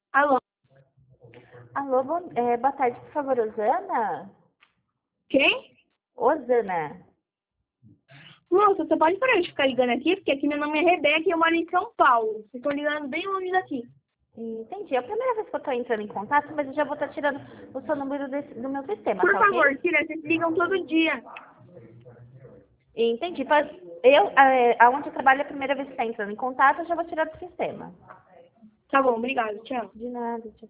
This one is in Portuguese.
Alô? Alô, boa tarde, por favor, Osana? Quem? Osana. Moça, você pode parar de ficar ligando aqui? Porque aqui meu nome é Rebeca e eu moro em São Paulo. Vocês estão ligando bem longe daqui. Entendi. É a primeira vez que eu tô entrando em contato, mas eu já vou estar tirando o seu número do meu sistema, Por tá favor, ok? tira, vocês ligam todo dia. Entendi. Aonde eu trabalho é a primeira vez que está entrando em contato, eu já vou tirar do sistema. Tá bom, obrigado, tchau. De nada, tchau.